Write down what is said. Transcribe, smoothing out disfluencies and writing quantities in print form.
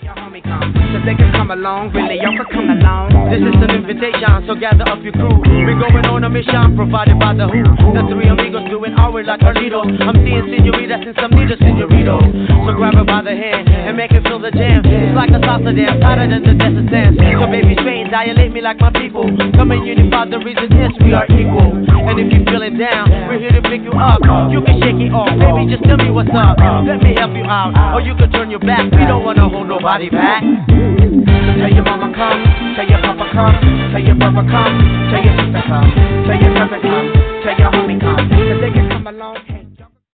your homie come, so they can come along, really y'all can come along. This is an invitation, so gather up your crew. We're going on a mission provided by the Who. The three amigos doing our way like Carlitos. I'm seeing senoritas and some need a senorito. So grab her by the hand and make her feel the jam. It's like a salsa dance, hotter than the desert sands. So baby, straight and dilate me like my people. Come and unify, the reason is we are equal. And if you're feeling down, we're here to pick you up. You can shake it off, baby, just tell me what's up. Let me help you out, or you can turn your back. We don't wanna hold nobody back. So tell your mama come, tell your papa come, tell your brother come, tell your sister come, tell your cousin come.